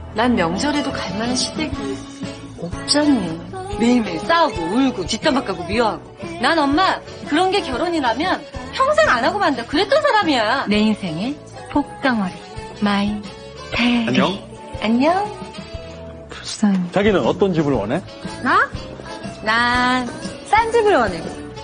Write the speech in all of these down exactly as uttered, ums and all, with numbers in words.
난 명절에도 갈 만한 시댁이 없잖니. 매일매일 싸우고 울고 뒷담화 까고 미워하고. 난 엄마 그런 게 결혼이라면 평생 안 하고 만다 그랬던 사람이야. 내 인생의 복덩어리 마이 태. 안녕. 안녕. 불쌍해. 자기는 어떤 집을 원해? 나? 난 싼 집을 원해.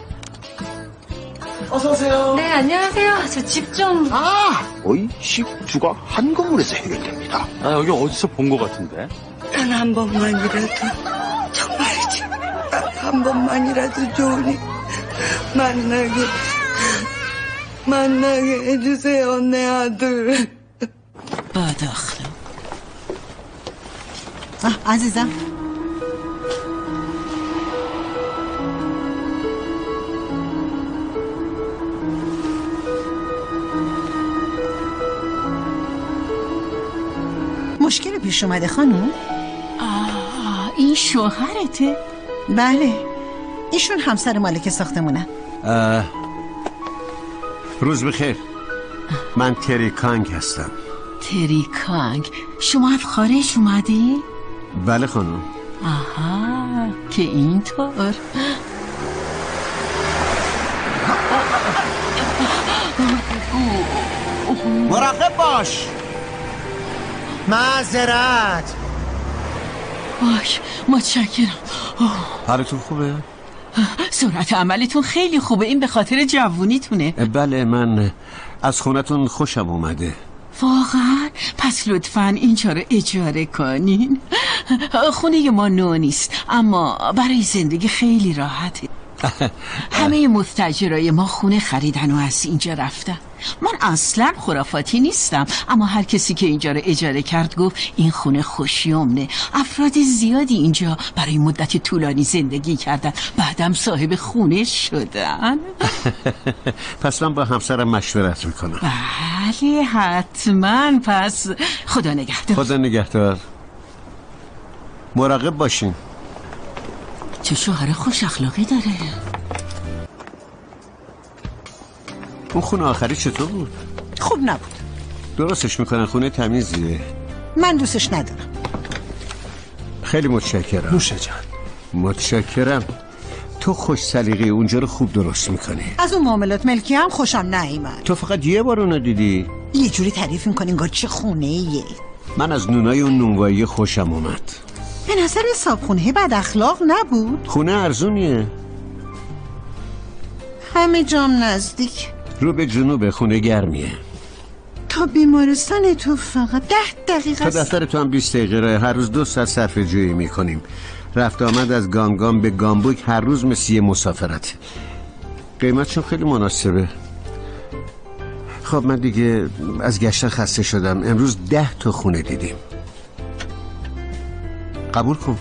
어서 오세요. 네, 안녕하세요. 저 집 좀... 아, 어이 식주가 한 건물에서 해결됩니다. 아, 여기 어디서 본 것 같은데? 단 한 번만이라도, 정말이지. 단 한 번만이라도 좋으니 만나게, 만나게 해주세요, 내 아들. بداخلم آه عزیزم مشکل پیش اومده خانم؟ آه این شوهرته؟ بله ایشون همسر مالک ساختمونن. روز بخیر. من تری کانگ هستم. تری کانگ شما از خارج اومدی؟ بله خانم. آها که اینطور. مراقب باش. معذرت. باش متشکرم. حالتون خوبه؟ سرعت عملتون خیلی خوبه. این به خاطر جوونیتونه. بله من از خونتون خوشم اومده. واقعا؟ پس لطفاً اینجا رو اجاره کنین. خونه ما نو نیست اما برای زندگی خیلی راحته. همه مستاجرای ما خونه خریدن و از اینجا رفتن. من اصلا خرافاتی نیستم اما هر کسی که اینجا رو اجاره کرد گفت این خونه خوشیومنه. افراد زیادی اینجا برای مدت طولانی زندگی کردن بعدم صاحب خونه شدن. پس من با همسرم مشورت میکنم. بله حتما. پس خدا نگهدار. خدا نگهدار. مراقب باشین. چه شوهر خوش اخلاقی داره. اون خونه آخری چطور بود؟ خوب نبود. درستش میکنن خونه تمیزیه. من دوستش ندارم. خیلی متشکرم. نوشه جان. متشکرم. تو خوش سلیقه اونجا رو خوب درست میکنی. از اون معاملات ملکی هم خوشم نیامد. تو فقط یه بار اونو دیدی؟ یه جوری تعریف میکنی انگار چه خونه ایه. من از نونای اون نونوایی خوشم اومد. به نظر صابخونه بد اخلاق نبود. خونه ارزونیه. همه جام نزدیک. رو به جنوب خونه گرمیه. تا بیمارستان تو فقط ده دقیقه تا دفتر تو هم بیست دقیقه راه. هر روز دو ساعت صرف جویی میکنیم. رفت آمد از گانگام به گامبوک هر روز مثل یه مسافرت. قیمتشون خیلی مناسبه. خب من دیگه از گشتن خسته شدم. امروز ده تا خونه دیدیم. قبول کن.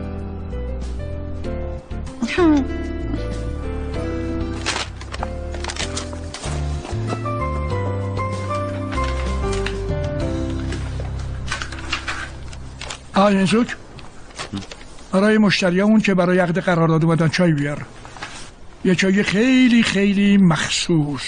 آقای انزوک برای مشتریامون که برای عقد قرارداد اومدن چای بیار. یه چای خیلی خیلی مخصوص.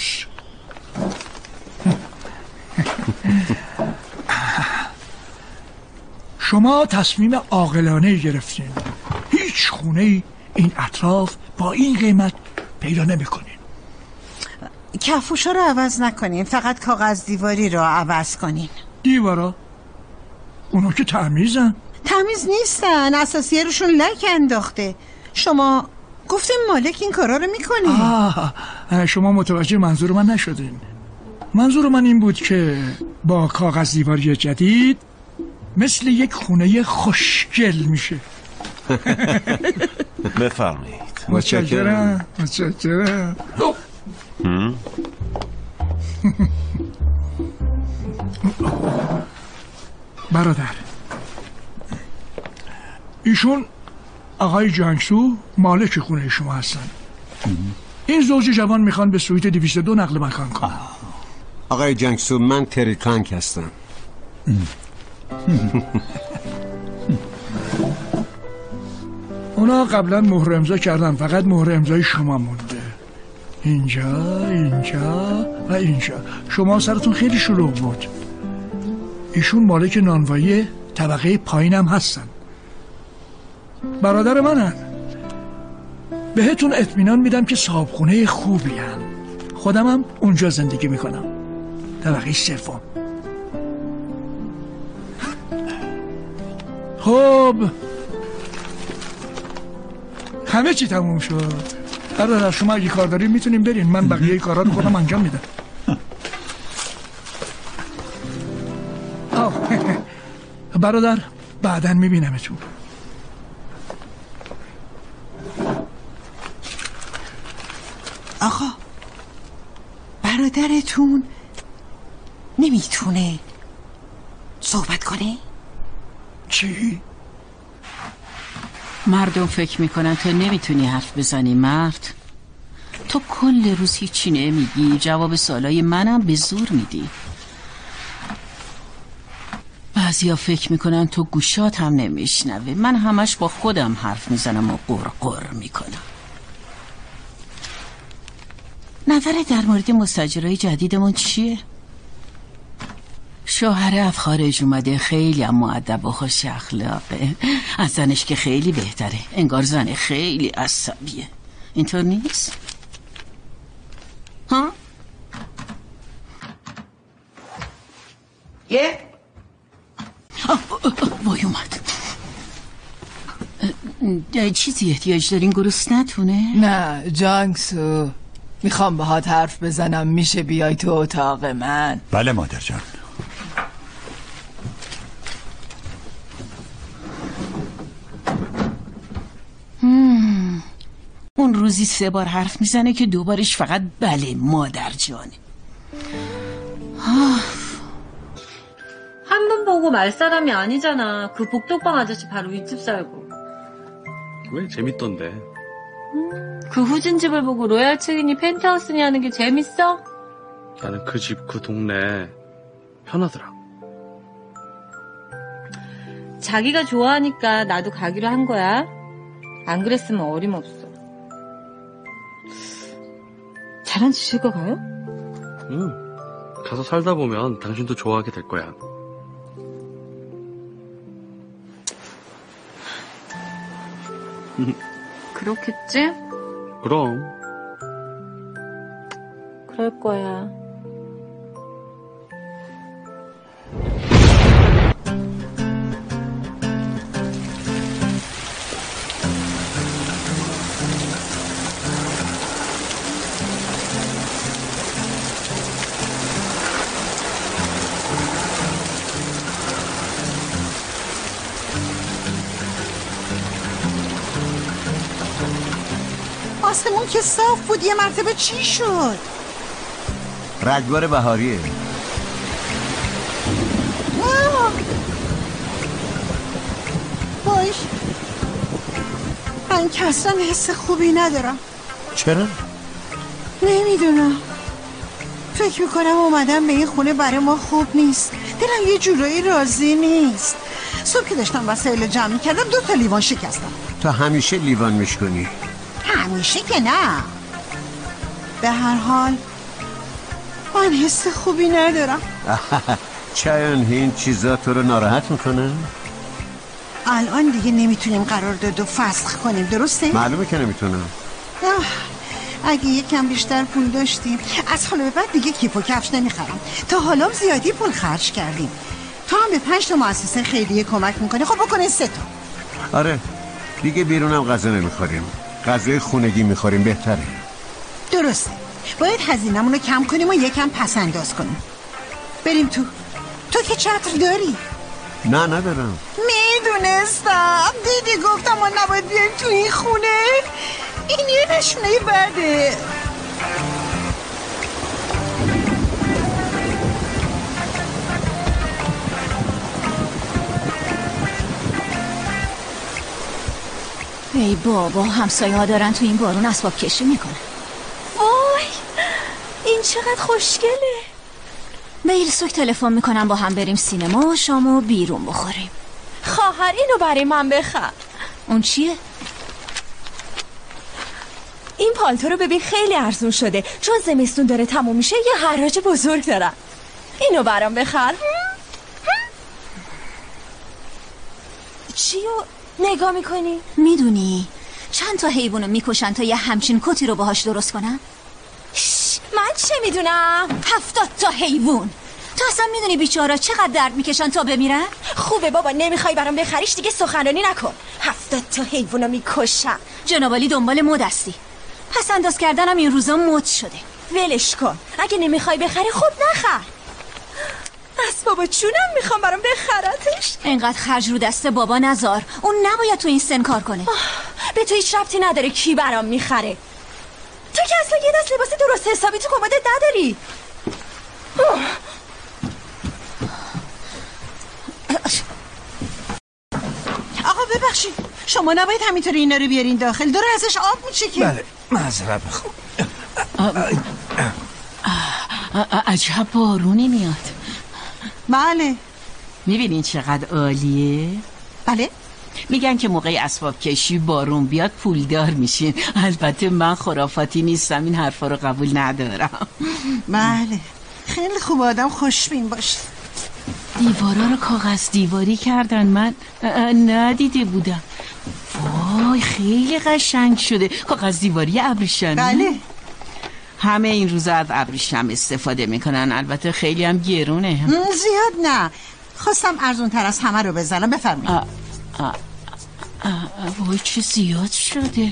شما تصمیم عاقلانه گرفتین. هیچ خونه این اطراف با این قیمت پیدا نمی‌کنین. کفوشا رو عوض نکنین، فقط کاغذ دیواری رو عوض کنین. دیوارا؟ اونا که تمیزن. تمیز نیستن، اساسیه روشون لک انداخته. شما گفتین مالک این کارا رو میکنه. آه شما متوجه منظور من نشدین. منظور من این بود که با کاغذ دیواری جدید مثل یک خونه خوشگل میشه. بفرمایید. متشکرم. متشکرم. برادر ایشون آقای جانگسو مالک خونه شما هستن. این زوج جوان میخوان به سویت دویست و دو نقل مکان کنن. آقای جانگسو من تری کانگ هستم. اونا قبلا مهر امضا کردن، فقط مهر امضای شما مونده. اینجا اینجا و اینجا. شما سرتون خیلی شلوغ بود. ایشون مالک نانوایی طبقه پایینم هستن، برادر منن. بهتون اطمینان میدم که صاحبخونه خوبی هن. خودم هم اونجا زندگی میکنم، طبقه سوم. خب همه چی تموم شد. برادر شما اگه کار دارین میتونیم برین، من بقیه کارا رو خودم انجام میدم. برادر بعداً میبینمتون. آقا برادرتون نمیتونه صحبت کنه؟ چی؟ مردم فکر میکنن تو نمیتونی حرف بزنی مرد. تو کل روز هیچی نمیگی، جواب سوالای منم به زور میدی. بعضیا فکر میکنن تو گوشات هم نمیشنوه. من همش با خودم حرف میزنم و قرقر میکنم. نظر در مورد مستاجرای جدیدمون چیه؟ شوهر از خارج اومده، خیلی هم مؤدب و خوش اخلاقه. از زنش که خیلی بهتره. انگار زن خیلی عصبیه. اینطور نیست؟ ها؟ یه وای اومد. چیزی احتیاج دارین گرسنتونه؟ نه جانگسو، میخوام باهات حرف بزنم، میشه بیای تو اتاق من؟ بله مادر جان. هم. اون روزی سه بار حرف میزنه که دوبارش فقط بله مادر جانه. 한 번 보고 말 사람이 아니잖아. 그 복덕방 아저씨 바로 윗집 살고. 왜 재밌던데? 음, 그 후진 집을 보고 로얄 측인이 펜트하우스냐는 게 재밌어? 나는 그 집, 그 동네 편하더라. 자기가 좋아하니까 나도 가기로 한 거야. 안 그랬으면 어림없어. 잘한 지실거 가요? 응. 가서 살다 보면 당신도 좋아하게 될 거야. 그렇겠지? 그럼. 그럴 거야. آسمون که صاف بود، یه مرتبه چی شد؟ رگبار بهاریه. باش من که اصلا حس خوبی ندارم. چرا؟ نمیدونم، فکر میکنم اومدم به این خونه برای ما خوب نیست. دلم یه جورایی راضی نیست. صبح که داشتم وسایل جمع میکردم دو تا لیوان شکستم. تا همیشه لیوان میشکنی؟ همیشه که نه. به هر حال من حس خوبی ندارم. چایان این چیزا تو رو ناراحت میکنه؟ الان دیگه نمیتونیم قرارداد و فسخ کنیم، درسته؟ معلومه که نمیتونم. اگه یکم بیشتر پول داشتیم از حالا به بعد دیگه کیف و کفش نمیخرم. تا حالا زیادی پول خرج کردیم. تو هم به پنج تا مؤسسه خیریه کمک میکنی، خب بکنه سه تا. آره دیگه بیرونم غذا نمیخوریم، غذای خونگی میخوریم، بهتره. درسته، باید هزینه‌مون رو کم کنیم و یکم پس انداز کنیم. بریم تو. تو که چتر داری؟ نه ندارم. میدونستم، دیدی گفتم ما نباید بیایم تو این خونه. این یه نشونه بده. ای بابا، همسایه ها دارن تو این بارون اسباب کشی میکنن. وای این چقدر خوشگله. به ایلسوک تلفن میکنم با هم بریم سینما و شامو بیرون بخوریم. خواهر اینو برای من بخر. اون چیه؟ این پالتو رو ببین خیلی ارزون شده، چون زمستون داره تموم میشه یه حراج بزرگ دارن. اینو برام بخر. چیو نگاه میکنی؟ میدونی چند تا حیوانو میکشن تا یه همچین کتی رو باهاش درست کنن؟ من چه میدونم؟ هفتاد تا حیوان. تو اصلا میدونی بیچارا چقدر درد میکشن تا بمیرن؟ خوبه بابا، نمیخوای برام بخریش دیگه سخنرانی نکن. هفتاد تا حیوانو میکشن. جنابالی دنبال مد هستی. پس انداز کردنم این روزا مد شده. ولش کن، اگه نمیخوای بخری خب نخر. از بابا چونم میخوام برام بخرتش. اینقدر خرج رو دست بابا نذار، اون نباید تو این سن کار کنه. به تو هیچ ربطی نداره کی برام میخره. تو که اصلا یه دست لباس درست حسابی تو کمدت نداری. آقا ببخشید، شما نباید همینطوری اینا رو بیارین داخل، داره ازش آب میشه که. بله معذرت میخوام. عجب بارونی میاد. بله. میبینین چقدر عالیه؟ بله. میگن که موقع اسباب کشی بارون بیاد پولدار میشین. البته من خرافاتی نیستم، این حرفا رو قبول ندارم. بله خیلی خوب آدم خوشبین باشه. دیوارا رو کاغذ دیواری کردن، من ندیده بودم. وای خیلی قشنگ شده. کاغذ دیواری ابریشمی؟ بله. همه این روزا از ابریشم استفاده میکنن، البته خیلی هم گرونه. زیاد نه، خواستم ارزون تر از همه رو بزنم. بفرمایید. وای چه زیاد شده.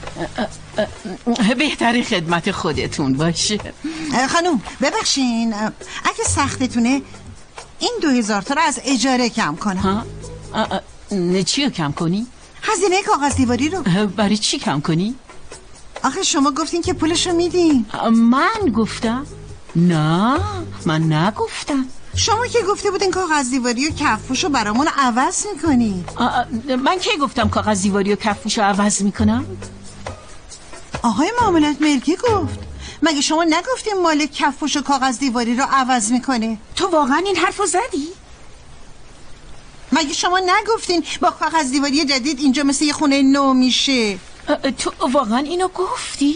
بهتری خدمت خودتون باشه. خانوم ببخشین، اگه سختتونه این دو هزار تا رو از اجاره کم کنم. ها؟ چی رو کم کنی؟ هزینه کاغذ دیواری رو. برای چی کم کنی؟ آخه شما گفتین که پولشو میدین. من گفتم؟ نه من نگفتم. شما که گفته بودین کاغذ دیواری و کفپوشو برامون عوض میکنی. من کی گفتم کاغذ دیواری و کفپوشو عوض میکنم؟ آقای معاملات ملکی گفت. مگه شما نگفتین مالک کفپوش و کاغذ دیواری رو عوض میکنه؟ تو واقعا این حرفو زدی؟ مگه شما نگفتین با کاغذ دیواری جدید اینجا مثل یه خونه نو میشه؟ تو واقعا اینو گفتی؟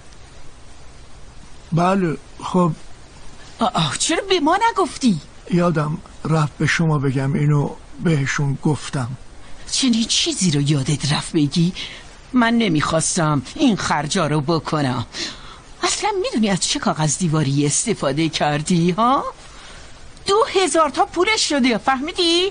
بله. خب آه چرا به ما نگفتی؟ یادم رفت به شما بگم، اینو بهشون گفتم. چنین چیزی رو یادت رفت بگی؟ من نمیخواستم این خرجا رو بکنم. اصلا میدونی از چه کاغذ دیواری استفاده کردی ها؟ دو هزار تا پولش شده، فهمیدی؟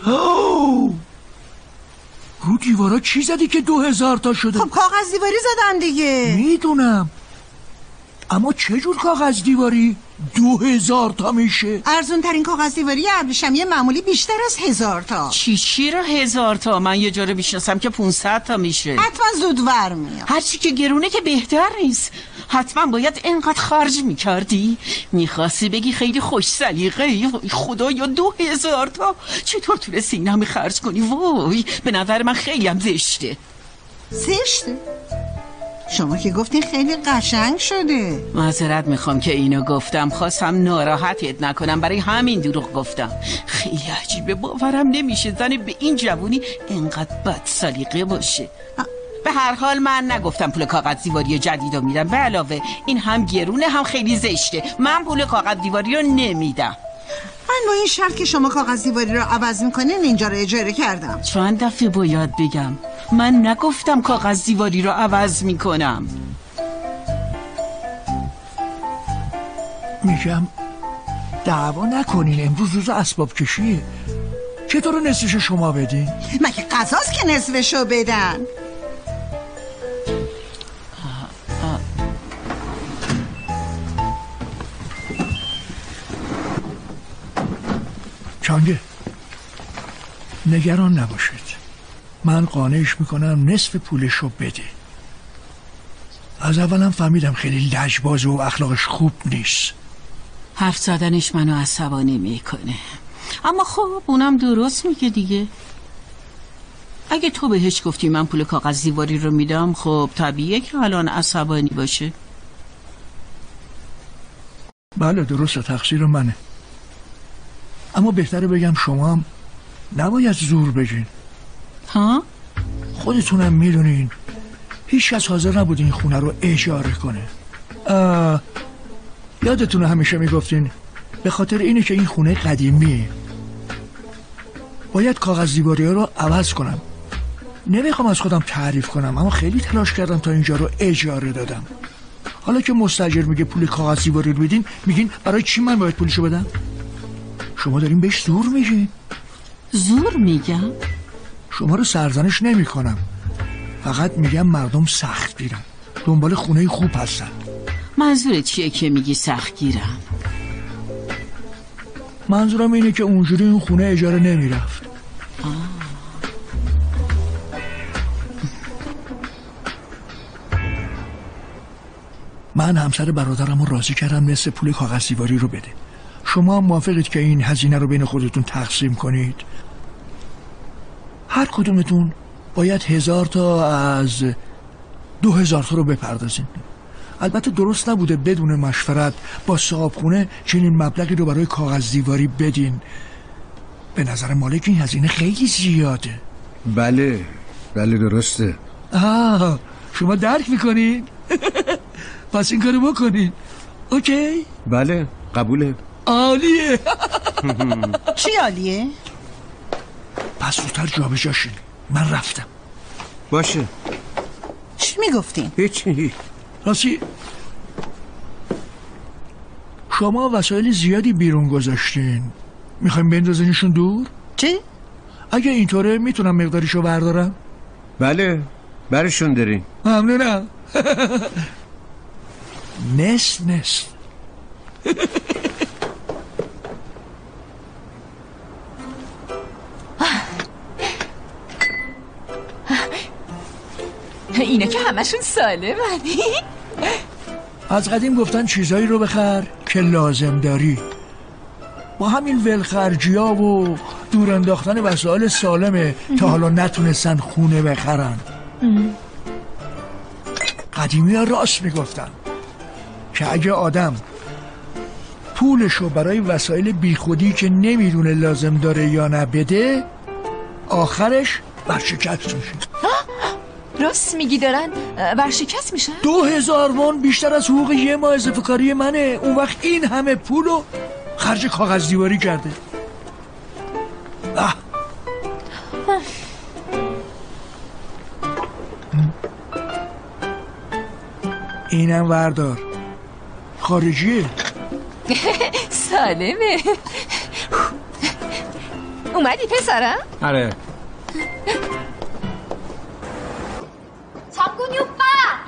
رو دیوارا چی زدی که دو هزار تا شده؟ خب کاغذ دیواری زدم دیگه. میدونم، اما چه جور کاغذ دیواری؟ دو هزار تا میشه. ارزون ترین کاغذ دیواری ابریشمی معمولی بیشتر از هزار تا. چی چی رو هزار تا؟ من یه جا رو میشناسم که پونصد تا میشه. حتما زودور میاد. هرچی که گرونه که بهتر نیست. حتما باید اینقدر خرج میکردی. میخواستی بگی خیلی خوش سلیقه. خدایا دو هزار تا چطور تونستی این همه خرج کنی؟ وای به نظر من خیلی هم زشته. زشته؟ شما که گفتین خیلی قشنگ شده. معذرت میخوام که اینو گفتم، خواستم ناراحتت نکنم، برای همین دروغ گفتم. خیلی عجیبه، باورم نمیشه زنی به این جوونی اینقدر بد سلیقه باشه. به هر حال من نگفتم پول کاغذ دیواری جدید رو میدم، به علاوه این هم گرونه هم خیلی زشته. من پول کاغذ دیواری رو نمیدم. من با این شرط که شما کاغذ دیواری رو عوض میکنین اینجا رو اجاره کردم. چند دفعه باید بگم من نگفتم کاغذ دیواری رو عوض میکنم. میگم دعوا نکنین، امروز روز اسباب کشیه. چطور نصفش شما بدین؟ مگه قضاست که نصفشو بدن؟ چانگه نگران نباشید، من قانعش میکنم نصف پولشو بده. از اولم فهمیدم خیلی لجباز و اخلاقش خوب نیست. حرف زدنش منو عصبانی میکنه، اما خب اونم درست میگه دیگه. اگه تو بهش گفتی من پول کاغذ دیواری رو میدم، خب طبیعیه که الان عصبانی باشه. بله درسته، تقصیر منه، اما بهتره بگم شما هم نباید زور بگین. ها؟ خودتونم میدونین هیچ کس حاضر نبود این خونه رو اجاره کنه. یادتونه همیشه میگفتین به خاطر اینه که این خونه قدیمیه، باید کاغذ دیواری رو عوض کنم نمیخوام از خودم تعریف کنم، اما خیلی تلاش کردم تا اینجا رو اجاره دادم. حالا که مستاجر میگه پول کاغذ دیواری رو بدین، میگین برای چی من باید پولشو بدم؟ شما دارین بهش زور میگین. زور میگم؟ شما رو سرزنش نمی کنم، فقط میگم مردم سخت گیرن، دنبال خونه خوب هستن. منظورت چیه که میگی سخت گیرم؟ منظورم اینه که اونجوری اون خونه اجاره نمیرفت. من همسر برادرم رو راضی کردم نصف پول کاغذ دیواری رو بده. شما هم موافقید که این هزینه رو بین خودتون تقسیم کنید؟ هر کدومتون باید هزار تا از دو هزار تا رو بپردازین. البته درست نبوده بدون مشورت با صاحبخونه چنین مبلغی رو برای کاغذ دیواری بدین. به نظر مالک این هزینه خیلی زیاده. بله بله درسته. آه شما درک میکنین؟ پس این کارو بکنین. اوکی؟ بله قبوله. عالیه. چی عالیه؟ پس زودتر جا به جاشین، من رفتم. باشه. چی میگفتین؟ هیچی. راستی شما وسایل زیادی بیرون گذاشتین، میخوایم بندازینشون دور؟ چی؟ اگه اینطوره میتونم مقداریشو بردارم؟ بله برشون دارین. ممنونم. نس نس. اینه که همشون سالمن. از قدیم گفتن چیزایی رو بخر که لازم داری. با همین ولخرجی ها و دور انداختن وسایل سالمه تا حالا نتونستن خونه بخرن. قدیمی ها راست میگفتن که اگه آدم پولشو برای وسایل بیخودی که نمیدونه لازم داره یا نبده، آخرش برشکست میشه. راست میگی دارن برشکست میشن؟ دو هزار وون بیشتر از حقوق یه ماه اضافه کاری منه. اون وقت این همه پولو خرج کاغذ دیواری کرده. آه. اینم وردار، خارجیه. سالمه. اومدی پسرم؟ آره. 장군이 오빠!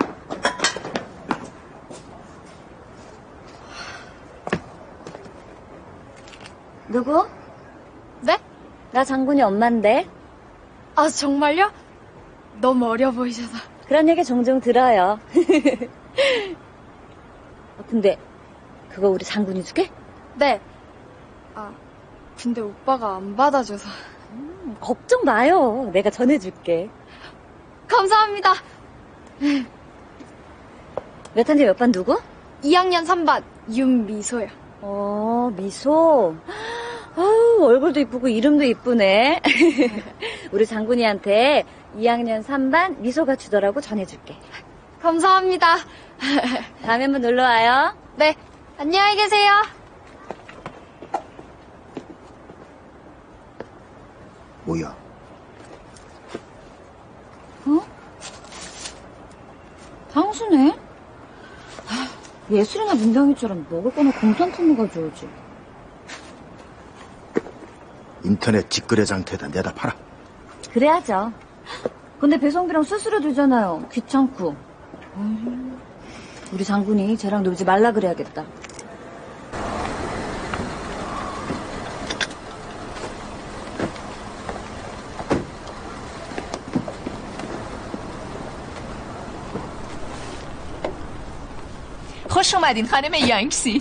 누구? 네? 나 장군이 엄마인데. 아, 정말요? 너무 어려 보이셔서. 그런 얘기 종종 들어요. 근데 그거 우리 장군이 주게? 네. 아, 근데 오빠가 안 받아줘서. 음, 걱정 마요. 내가 전해줄게. 감사합니다. 몇 학년 몇 반 누구? 이 학년 삼 반 윤미소요. 어, 미소. 아우, 얼굴도 이쁘고 이름도 이쁘네. 우리 장군이한테 이 학년 삼 반 미소가 주더라고 전해줄게. 감사합니다. 다음에 한번 놀러와요. 네, 안녕히 계세요. 뭐야? 어? 당수네? 예술이나 문경이처럼 먹을 거나 공산품을 가져오지. 인터넷 직거래 장터에다 내다 팔아. 그래야죠. 근데 배송비랑 수수료 들잖아요. 귀찮고. 우리 장군이 쟤랑 놀지 말라 그래야겠다. خوش اومدین خانم یانگسی.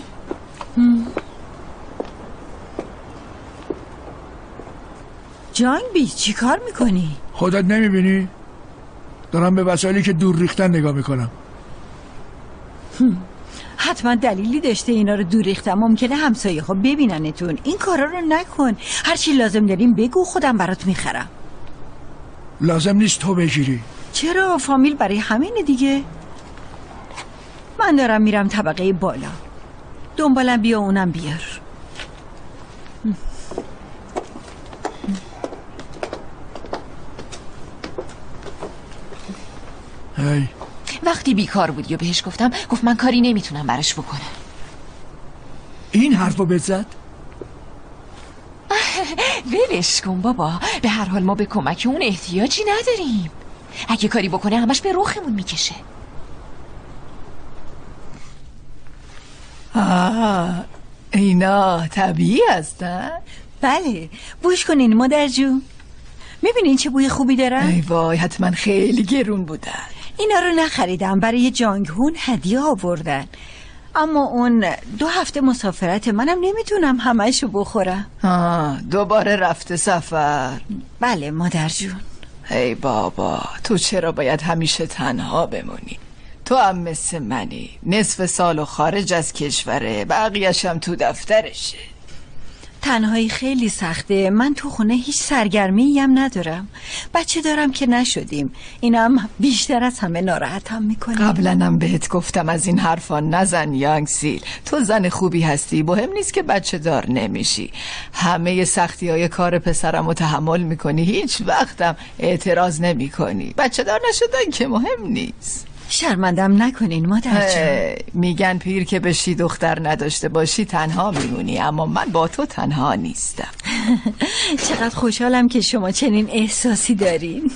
جانگبی چی کار میکنی؟ خودت نمیبینی؟ دارم به وسایلی که دور ریختن نگاه میکنم. حتما دلیلی داشته اینا رو دور ریختم. ممکنه همسایه ها ببیننتون. این کارا رو نکن. هرچی لازم داریم بگو، خودم برات میخرم. لازم نیست تو بگیری. چرا؟ فامیل برای همینه دیگه. من دارم میرم طبقه بالا. دنبالم بیا اونم بیار. هی. وقتی بیکار بودی و بهش گفتم گفت من کاری نمیتونم براش بکنم. این حرفو بهت زد؟ ولش کن بابا، به هر حال ما به کمک اون احتیاجی نداریم. اگه کاری بکنه همش به رخمون میکشه. آه اینا طبیعی هستن؟ بله، بوش کنین مادر جون. میبینین چه بوی خوبی دارن؟ ای وای، حتما خیلی گرون بودن. اینا رو نخریدم، برای جانگ هون هدیه آوردن. اما اون دو هفته مسافرت، منم نمیتونم همشو بخورم. آه دوباره رفته سفر. بله مادر جون. ای بابا، تو چرا باید همیشه تنها بمونی؟ تو هم مثل منی، نصف سال و خارج از کشوره، بقیه‌ش هم تو دفترشه. تنهایی خیلی سخته. من تو خونه هیچ سرگرمی هم ندارم. بچه دارم که نشدیم. اینم بیشتر از همه ناراحتم میکنه. قبلا هم بهت گفتم از این حرفا نزن یانگ سیل. تو زن خوبی هستی، مهم نیست که بچه دار نمیشی. همه سختی های کار پسرم رو تحمل میکنی، هیچ وقتم اعتراض نمیکنی. بچه دار نشدن که مهم نیست. شرمندم نکنین مادر جون. میگن پیر که بشی دختر نداشته باشی تنها میمونی، اما من با تو تنها نیستم. چقدر خوشحالم که شما چنین احساسی دارین.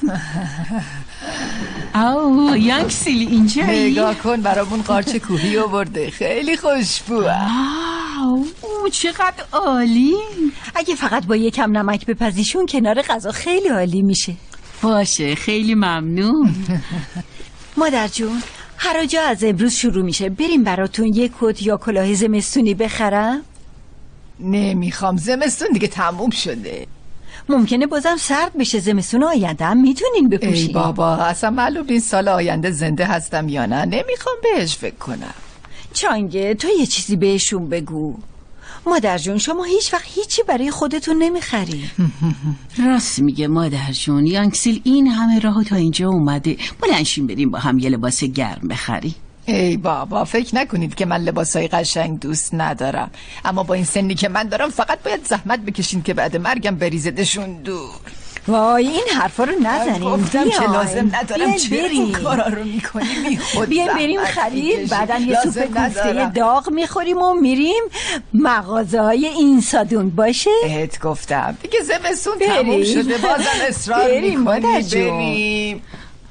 آو یانگ سیل اینجایی؟ نگاه کن، برامون قارچ کوهی آورده، خیلی خوشبوه. او چقدر عالی. اگه فقط با یکم نمک بپزیشون کنار غذا خیلی عالی میشه. باشه، خیلی ممنون. مادر جون، هر جا از امروز شروع میشه. بریم براتون یک کت یا کلاه زمستونی بخرم؟ نمیخوام، زمستون دیگه تموم شده. ممکنه بازم سرد بشه. زمستون آینده هم میتونین بپوشین. ای بابا، اصلا معلوم این سال آینده زنده هستم یا نه، نمیخوام بهش فکر کنم. چانگه، تو یه چیزی بهشون بگو. مادر جون، شما هیچ وقت هیچی برای خودتون نمیخری. راست میگه مادر جون. یانگ سیل این همه راه تا اینجا اومده، بلنشیم بریم با هم یه لباس گرم بخریم. ای بابا، فکر نکنید که من لباسای قشنگ دوست ندارم، اما با این سنی که من دارم فقط باید زحمت بکشین که بعد مرگم بریزدشون دور. وای این حرفا رو نزنیم. گفتم که لازم ندارم. چرا این کارا رو میکنی؟ بی خود بیایم بریم خرید، بعدن یه سوپ کوفته داغ میخوریم و میریم مغازه های این سادون. باشه؟ بهت گفتم دیگه زمستون تموم شده، بازم اصرار میکنی بریم.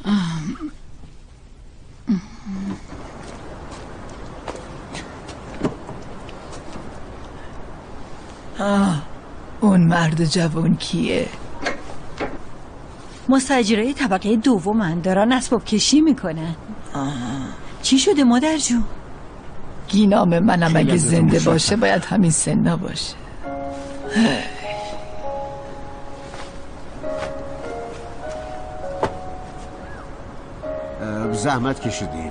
آه، اون مرد جوان کیه؟ مستاجرای طبقه دومن، دارن اسباب کشی میکنن. آه. چی شده مادر جون؟ گینام منم اگه زنده باشه باید همین سنا باشه. زحمت کشیدیم.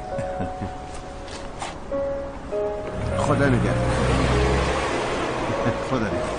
خدا نگهدار. خدا نگهدار.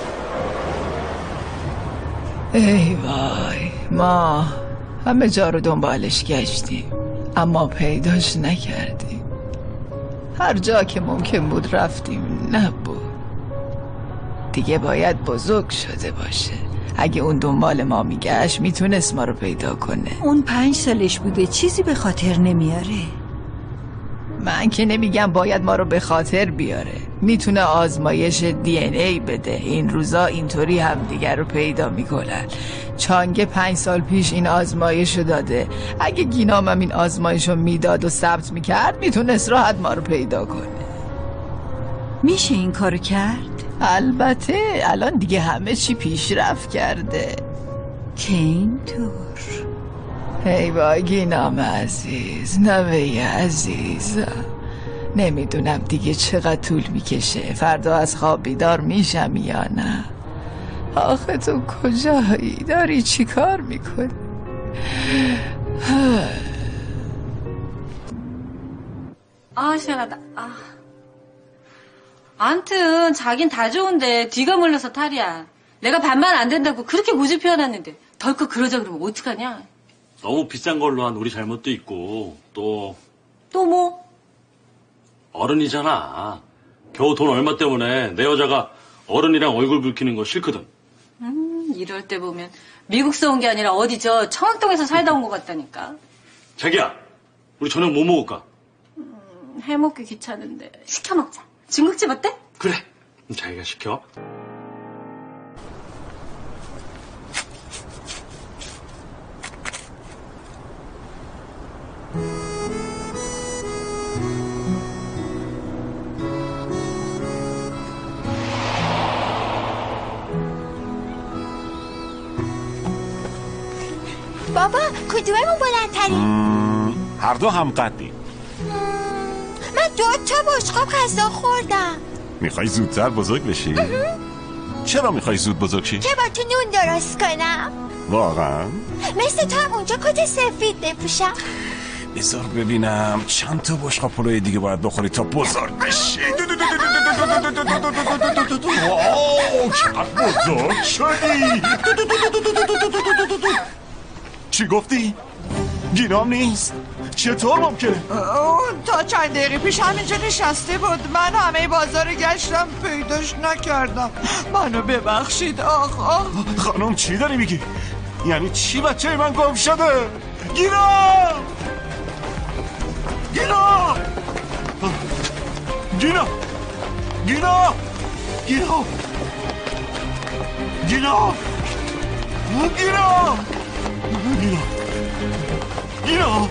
ای وای، ما همه جا رو دنبالش گشتیم اما پیداش نکردیم. هر جا که ممکن بود رفتیم، نبود. دیگه باید بزرگ شده باشه. اگه اون دنبال ما میگشت میتونست ما رو پیدا کنه. اون پنج سالش بوده، چیزی به خاطر نمیاره. من که نمیگم باید ما رو به خاطر بیاره، میتونه آزمایش دی ان ای بده. این روزا اینطوری هم دیگر رو پیدا میکنن. چانگه پنج سال پیش این آزمایش رو داده. اگه گینام هم این آزمایش رو میداد و ثبت میکرد میتونست راحت ما رو پیدا کنه. میشه این کارو کرد؟ البته الان دیگه همه چی پیشرفت کرده. که اینطور؟ ای وای گینام عزیز، نوه عزیز، نمیدونم دیگه چقدر طول میکشه. فردا از خواب بیدار میشم یا نه؟ آخه تو کجایی؟ داری چی کار میکنی؟ 아 시원하다. 아. 암튼 자긴 다 좋은데 뒤가 몰려서 탈이야. 내가 반만 안 된다고 그렇게 고집 피워놨는데 덜컥 그러자 그러면 어떡하냐? 너무 비싼 걸로 한 우리 잘못도 있고 또... 또 뭐? 어른이잖아. 겨우 돈 얼마 때문에 내 여자가 어른이랑 얼굴 붉히는 거 싫거든. 음, 이럴 때 보면 미국서 온 게 아니라 어디 저 청학동에서 살다 온 것 같다니까. 자기야, 우리 저녁 뭐 먹을까? 음, 해먹기 귀찮은데 시켜 먹자. 중국집 어때? 그래. 자기가 시켜. بابا کدوممون بلندتریم؟ هر دو هم قدی. من دو تا بشقاب غذا خوردم. میخوای زودتر بزرگ بشی؟ چرا میخوای زود بزرگ شی؟ که با تو نون درست کنم. واقعا؟ مثل تو هم اونجا کت سفید بپوشم. بذار ببینم چند تا بشقاب پلوی دیگه باید بخوری تا بزرگ بشی. اوه چقدر بزرگ شدی. چی گفتی؟ گینام نیست؟ چطور ممکنه؟ تا چند دقیقه پیش همینجا نشسته بود. من همه بازار گشتم پیداش نکردم. منو ببخشید آقا. خانم چی داری میگی؟ یعنی چی بچه من گم شده؟ گینام! گینام! گینام! گینام! گینام! گینام! گینام! گینا گینا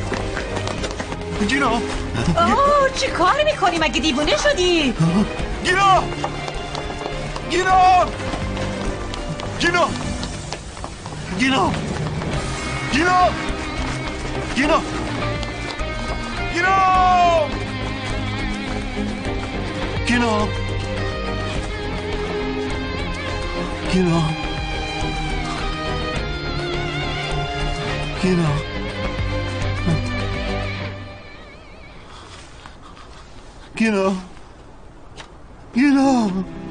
گینا اوه چی کار میکنی؟ مگه دیوونه شدی؟ گینا گینا گینا گینا گینا گینا گینا گینا گینا گینا گینا گینا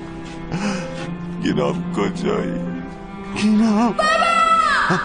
گینا کجایی؟ گینا بابا!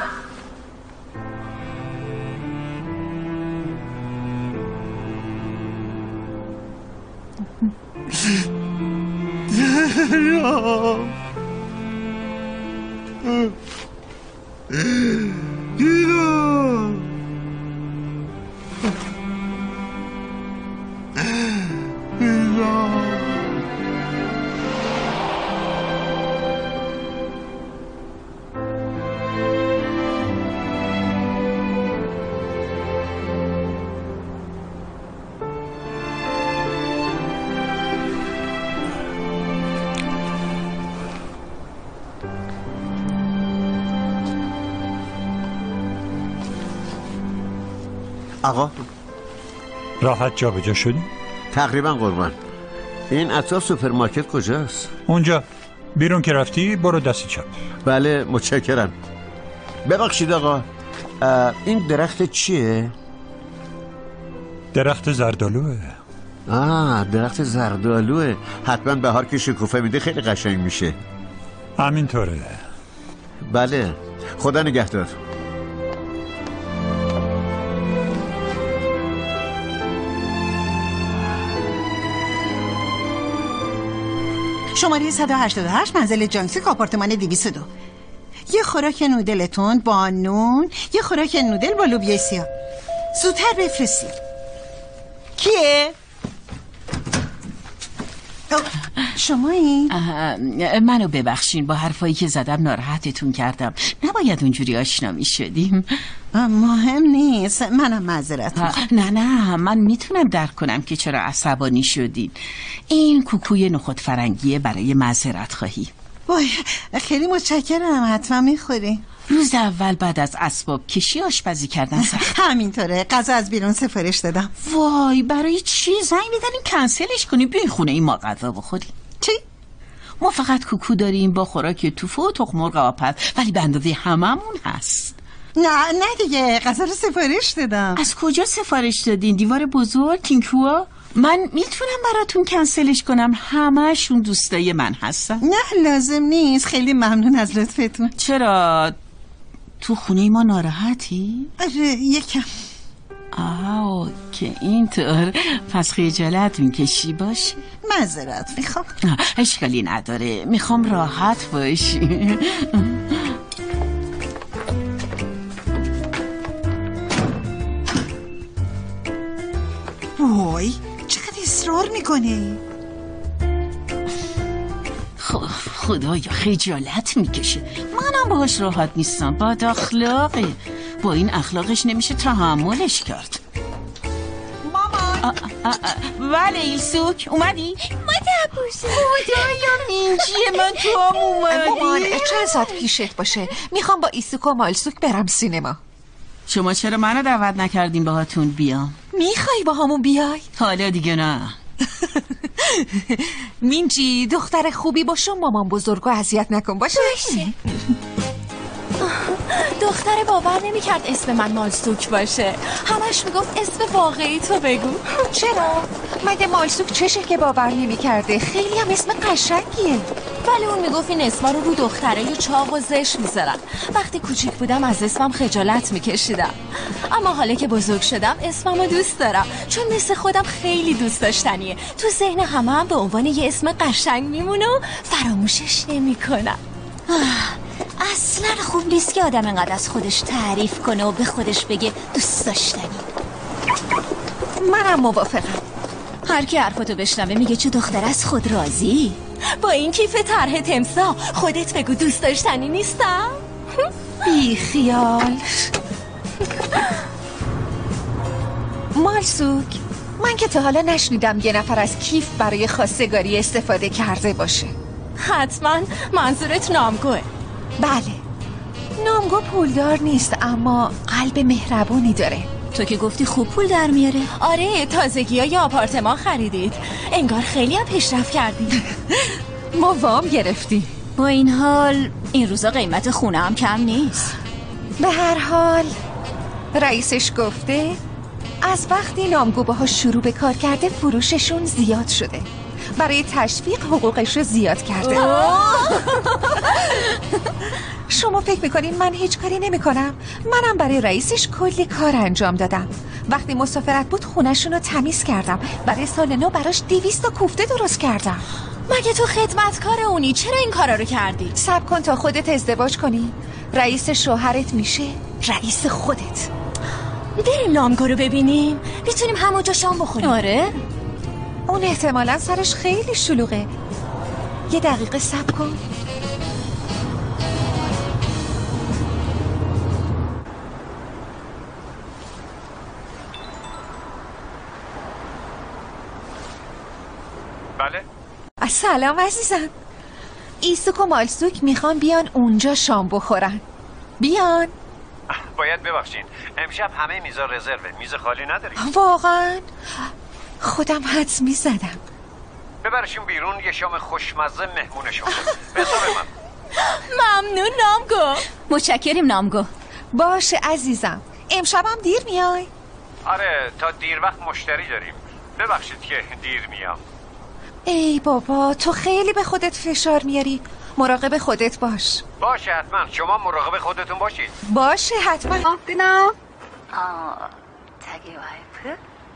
آقا راحت جا به جا شدی؟ تقریبا قربان. این اطراف سوپرمارکت کجاست؟ اونجا بیرون که رفتی برو دست چپ. بله متشکرم. ببخشید آقا این درخت چیه؟ درخت زردالوه. آه درخت زردالوه. حتما بهار که شکوفه میده خیلی قشنگ میشه. همینطوره. بله خدا نگهدار. شماره صد و هشتاد و هشت منزل جانکسیک آپارتمان دویست و دو. یه خوراک نودل تند با نون، یه خوراک نودل با لوبیا سیاه. زودتر بفرستید. کیه؟ شما این؟ منو ببخشین با حرفایی که زدم ناراحتتون کردم. نباید اونجوری آشنا می شدیم. مهم نیست. منم معذرت میخوام. نه نه من میتونم درک کنم که چرا عصبانی شدین. این کوکوی نخود فرنگیه برای معذرت خواهی. وای خیلی متشکرم. حتما میخوری. روز اول بعد از اسباب کشی آشپزی کردن سخت. همینطوره. غذا از بیرون سفارش دادم. وای برای چی؟ زنگ بزنین کنسلش کنیم بیاین خونه ای ما غذا بخوریم. چی؟ ما فقط کوکو داریم با خوراک توفو و تخم مرغ آبپز، ولی به اندازه هممون هست. نه نه دیگه غذا رو سفارش دادم. از کجا سفارش دادین؟ دیوار بزرگ کینکوا؟ من میتونم براتون کنسلش کنم. همه‌شون دوستای من هستن. نه لازم نیست. خیلی ممنون از لطفتون. چرا تو خونه ما ناراحتی؟ آره یکم. آه که اینطور پس خجالت میکشی باشی؟ معذرت میخوام. اشکالی نداره. میخوام راحت باشی. میکنه؟ خب خدایا خجالت میکشه. منم باهاش راحت نیستم. بد اخلاقه. با این اخلاقش نمیشه تحملش کرد. مامان. بله ایلسوک اومدی؟ ما تبوسه خدایا مینجیه من تو هم اومدی. مامان چند ساعت پیشت باشه. میخوام با ایسوک و مالسوک برم سینما. شما چرا منو دعوت نکردین باهاتون بیام؟ میخوای با همون بیای؟ حالا دیگه نه. مینجی دختر خوبی باشم، مامان بزرگو اذیت نکن باشه. دختر باور نمیکرد اسم من مالسوک باشه. همش میگفت اسم واقعی تو بگو. چرا؟ مگه مالسوک چشه که باور نمیکرده؟ خیلی هم اسم قشنگیه. ولی اون میگفت این اسما رو رو دخترای چاق و زشت میذارن. وقتی کوچیک بودم از اسمم خجالت میکشیدم، اما حالا که بزرگ شدم اسممو دوست دارم، چون مثل خودم خیلی دوست داشتنیه. تو ذهن همه هم به عنوان یه اسم قشنگ میمونه و فراموشش نمیکنم. اصلا خوب نیست که آدم انقدر از خودش تعریف کنه و به خودش بگه دوست داشتنی. منم موافقم. هر کی حرفتو بشنوه میگه چه دختر از خود راضی. با این کیف طرح تمسا خودت بگو دوست داشتنی نیستم. بی خیال. مالسوک، من که تا حالا نشنیدم یه نفر از کیف برای خواستگاری استفاده کرده باشه. حتما منظورت نامگوه. بله، نامگو پولدار نیست اما قلب مهربونی داره. تو که گفتی خوب پول در میاره. آره، تازگی ها یه آپارتمان خریدید. انگار خیلی هم پیشرفت کردید. ما وام گرفتیم. با این حال این روزا قیمت خونه هم کم نیست. به هر حال رئیسش گفته از وقتی نامگو باهاش شروع به کار کرده فروششون زیاد شده. برای تشویق حقوقش رو زیاد کرده. شما فکر میکنین من هیچ کاری نمیکنم؟ منم برای رئیسش کلی کار انجام دادم. وقتی مسافرت بود خونه‌شون رو تمیز کردم. برای سال نو براش دویست تا کوفته درست کردم. مگه تو خدمتکار اونی؟ چرا این کارا رو کردی؟ صبر کن تا خودت ازدواج کنی. رئیس شوهرت میشه رئیس خودت. بریم نامگو رو ببینیم. میتونیم همونجا شام بخوریم. آره؟ اون احتمالا سرش خیلی شلوغه. یه دقیقه صبر کن. بله؟ سلام عزیزم. ایسوک و مالسوک میخوان بیان اونجا شام بخورن. بیان. باید ببخشین امشب همه میزا رزروه. میز خالی نداریم. واقعا؟ خودم حدس میزدم. ببرشون بیرون یه شام خوشمزه مهمونشون. به حساب من. ممنون نامگو. متشکریم نامگو. باشه عزیزم. امشبم دیر میای؟ آره تا دیر وقت مشتری داریم. ببخشید که دیر میام. ای بابا تو خیلی به خودت فشار میاری. مراقب خودت باش. باشه حتما. شما مراقب خودتون باشید. باشه حتما. 끊어. 어, 자기 와이프?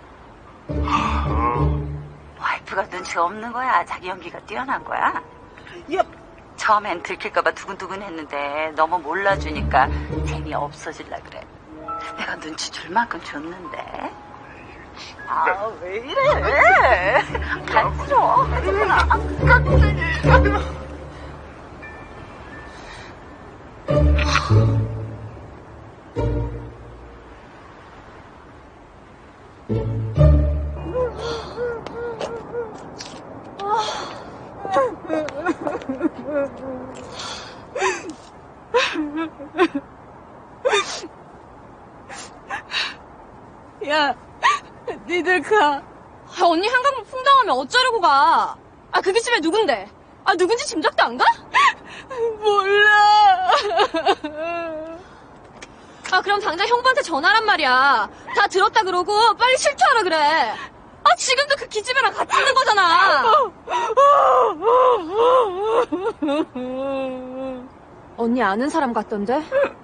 와이프가 눈치가 없는 거야. 자기 연기가 뛰어난 거야. 야. 처음엔 들킬까봐 두근두근 했는데 너무 몰라주니까 재미없어질라 그래. 내가 눈치 줄 만큼 줬는데. 아, 왜 이래? 간지러워. 아, 깜짝이야. 야, 니들 가. 아, 언니 한강물 풍당하면 어쩌려고 가? 아, 그게 집에 누군데? 아, 누군지 짐작도 안 가? 몰라. 아, 그럼 당장 형부한테 전화란 말이야. 다 들었다 그러고 빨리 실토하라 그래. 아, 지금도 그 기집애랑 같이 있는 거잖아. 언니 아는 사람 같던데?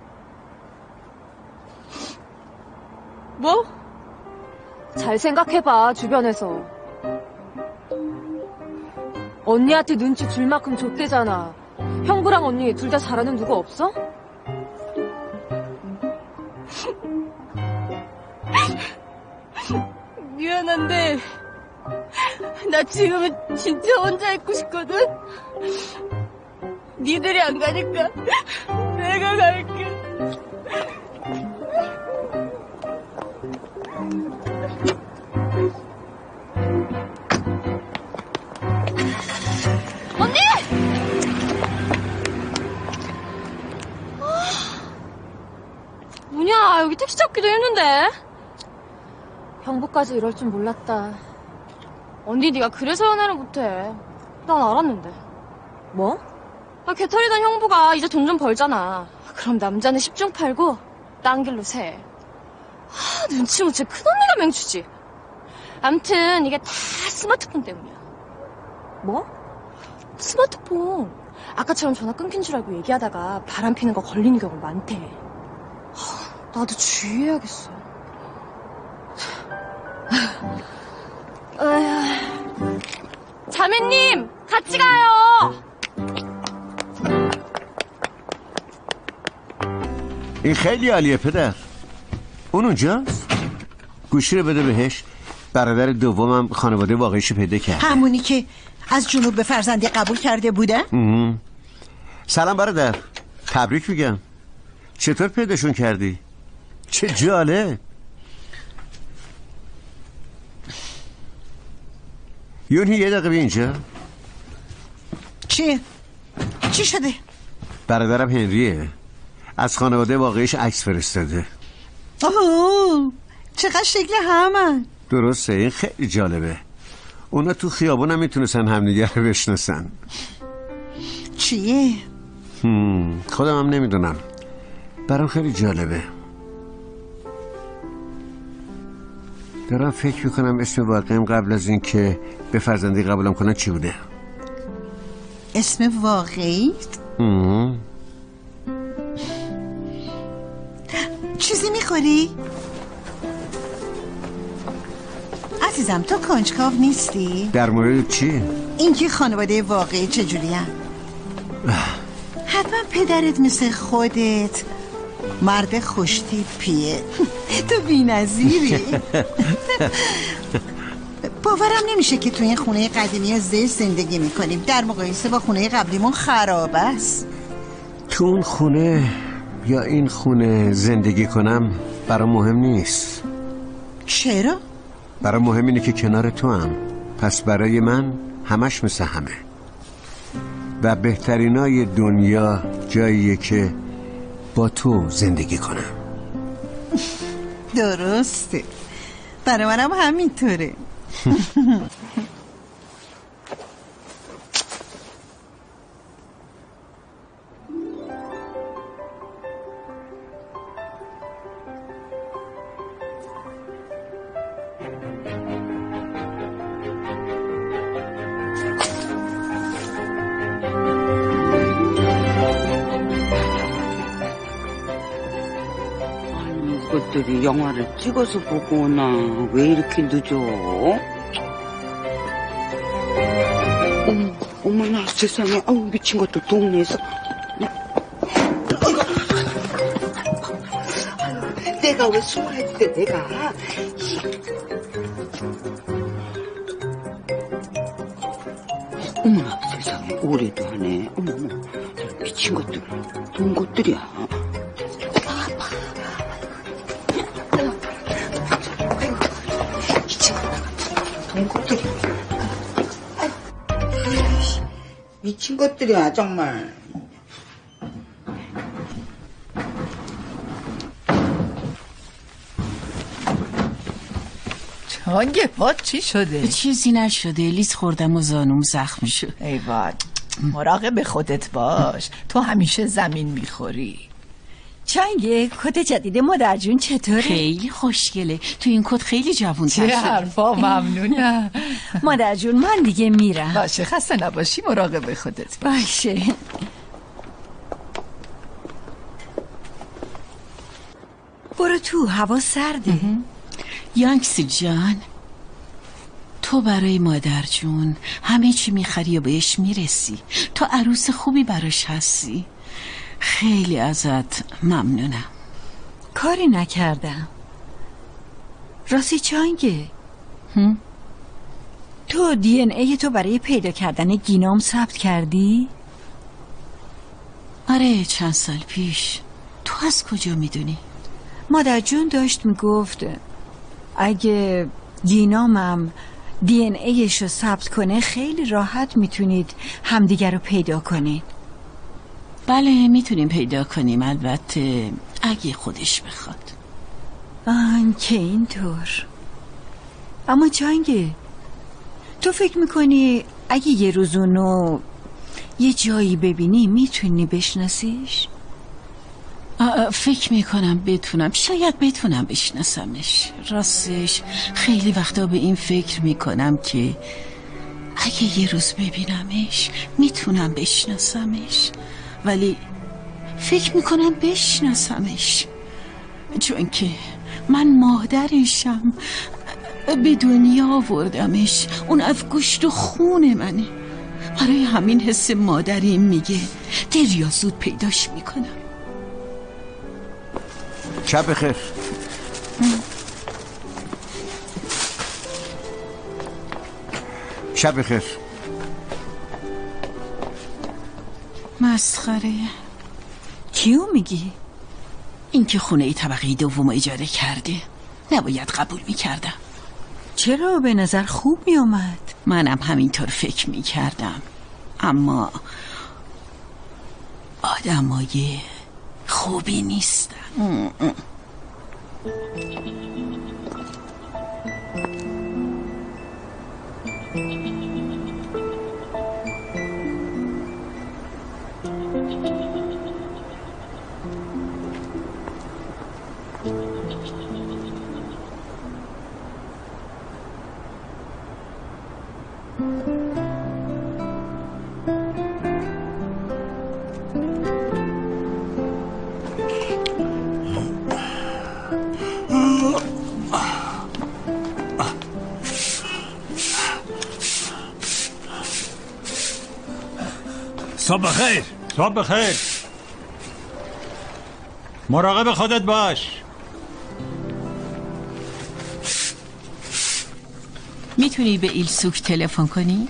뭐? 잘 생각해봐, 주변에서. 언니한테 눈치 줄 만큼 줬대잖아. 형부랑 언니 둘 다 잘하는 누구 없어? 미안한데 나 지금은 진짜 혼자 있고 싶거든. 니들이 안 가니까 내가 갈게. 언니! 뭐냐, 여기 택시 잡기도 힘든데. 형부까지 이럴 줄 몰랐다. 언니, 네가 그래서 연애를 못해. 난 알았는데. 뭐? 아, 개털이던 형부가 이제 돈 좀 벌잖아. 그럼 남자는 십중 팔고 딴 길로 새. 아, 눈치 못 채 큰언니가 맹추지. 암튼 이게 다 스마트폰 때문이야. 뭐? 스마트폰. 아까처럼 전화 끊긴 줄 알고 얘기하다가 바람 피는 거 걸리는 경우 많대. 하, 나도 주의해야겠어. 에휴. 자매님, 같이 가요. این خیلی عالیه پدر. اون اونجاست؟ گوشی رو بده بهش. برادر دومم خانواده واقعیشو پیدا کرد. همونی که از جنوب به فرزندی قبول کرده بوده؟ سلام برادر. تبریک میگم. چطور پیداشون کردی؟ چه جالب. یونی یه دقیقه بیا اینجا. چیه؟ چی شده؟ برادرم هنریه. از خانواده واقعیش عکس فرستاده. اوه چقدر شکل همن. درسته، این خیلی جالبه. اونا تو خیابون هم میتونستن همدیگه رو بشناسن. چیه؟ هم. خودم هم نمیدونم. برام خیلی جالبه. دارم فکر میکنم اسم واقعیم قبل از این که به فرزندی قبولم کنن چی بوده. اسم واقعی؟ هم. چیزی میخوری؟ عزیزم تو کنجکاو نیستی؟ در مورد چی؟ اینکه خانواده واقعی چجوری هم؟ حتما پدرت مثل خودت مرد خوشتیپیه. تو بی نظیری. باورم نمیشه که تو این خونه قدیمی زشت زندگی میکنیم. در مقایسه با خونه قبلیمون خراب است. تو اون خونه یا این خونه زندگی کنم برام مهم نیست. چرا؟ برام مهم اینه که کنار تو هم. پس برای من همش مثل همه. و بهترینای دنیا جاییه که با تو زندگی کنم. درسته، برای منم همینطوره. 이것들이 영화를 찍어서 보고 오나 왜 이렇게 늦어? 어머, 어머나 세상에, 아우 미친 것들 동네에서. 아유, 내가 왜 숨어야 돼? 내가. 어머나 세상에, 오래도 하네. 어머, 어머, 미친 것들, 돈 것들이야. 미친 것들이야 정말. چانگه پات چی شده؟ چیزی نشده، لیز خوردم و زانوم زخم شد. ای وای، مراقب خودت باش، تو همیشه زمین میخوری. چنگه کت جدید مادر جون چطوره؟ خیلی خوشگله، تو این کت خیلی جوون تر شدی. چه حرفا، ممنونم. مادر جون من دیگه میرم. باشه خسته نباشی، مراقب خودت باشه. برو تو، هوا سرده. یانکسی جان، تو برای مادر جون همه چی میخری و بهش میرسی. تو عروس خوبی براش هستی. خیلی ازت ممنونم. کاری نکردم. راستی چانگه؟ تو دی ان ای تو برای پیدا کردن گینام ثبت کردی؟ آره چند سال پیش. تو از کجا میدونی؟ مادر جون داشت میگفت اگه گینامم دی ان ایش رو ثبت کنه خیلی راحت میتونید همدیگر رو پیدا کنید. بله میتونیم پیدا کنیم، البته اگه خودش بخواد. آن که اینطور. اما چنگه تو فکر میکنی اگه یه روز اونو یه جایی ببینی میتونی بشناسیش؟ فکر میکنم بتونم، شاید بتونم بشناسمش. راستش خیلی وقتا به این فکر میکنم که اگه یه روز ببینمش میتونم بشناسمش، ولی فکر میکنم بشناسمش چون که من مادرشم، به دنیا آوردمش، اون از گوشت و خون منه. برای همین حس مادری میگه دیر یا زود پیداش میکنم. شب بخیر. شب بخیر. مسخره. کیو میگی؟ این که خونه ای طبقه دوم اجاره کرده، نباید قبول میکردم. چرا؟ به نظر خوب میومد. منم همینطور فکر میکردم، اما آدمای خوبی نیستن. ام ام. صبح بخیر. صبح بخیر. مراقب خودت باش. میتونی به ایلسوک تلفن کنی؟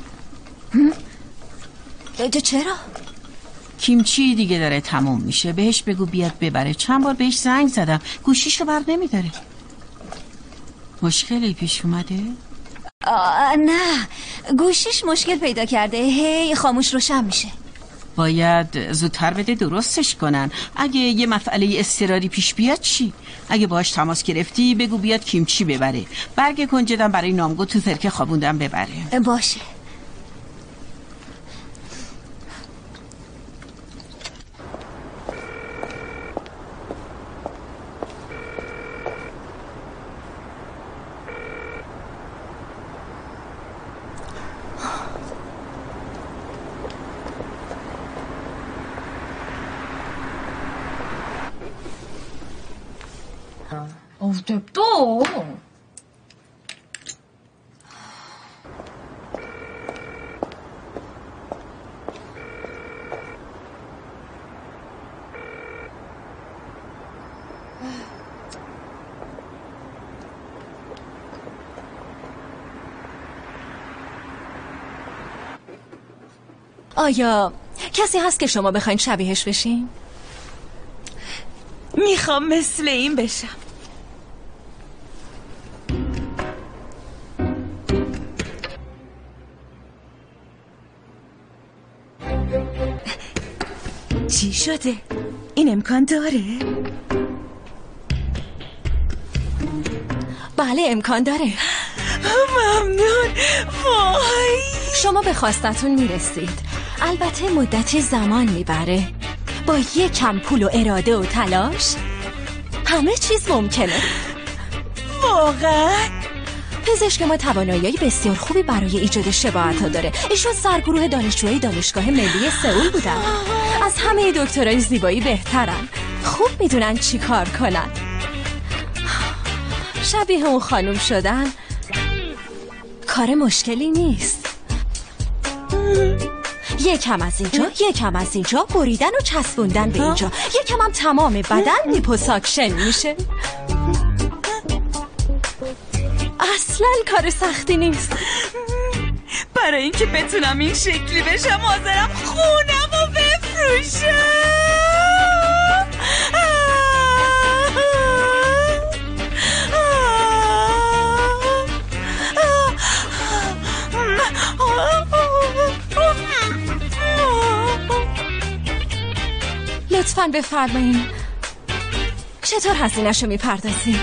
چرا؟ کیمچی دیگه داره تموم میشه، بهش بگو بیاد ببره. چند بار بهش زنگ زدم، گوشیشو بر نمیداره. مشکلی پیش اومده؟ آه نه، گوشیش مشکل پیدا کرده، هی خاموش روشن میشه. باید زودتر بده درستش کنن. اگه یه مسئله اضطراری پیش بیاد چی؟ اگه باهاش تماس گرفتی بگو بیاد کیمچی ببره. برگ کنجدم برای نامگو تو سرکه خوابوندم ببره. باشه. 또 آیا کسی هست که شما بخواین شبیهش بشین؟ میخوام مثل این بشم. چی شده؟ این امکان داره؟ بله امکان داره. ممنون. وای شما به خواستتون میرسید، البته مدتی زمان میبره. با یک کم پول و اراده و تلاش همه چیز ممکنه. واقعا؟ پزشک ما توانایی بسیار خوبی برای ایجاد شباهت‌ها داره. ایشون سرگروه دانشجوی دانشگاه ملی سئول بودن. از همه دکترای زیبایی بهترن. خوب میدونن چی کار کنن. شبیه اون خانم شدن کار مشکلی نیست. یکم از اینجا یکم از اینجا بریدن و چسبوندن به اینجا، یکم هم تمام بدن لیپوساکشن میشه. اصلا کار سختی نیست. برای اینکه بتونم این شکلی بشم حاضرم خونم رو بفروشم. لطفاً بفرمایین چطور هزینه‌شو میپردازی؟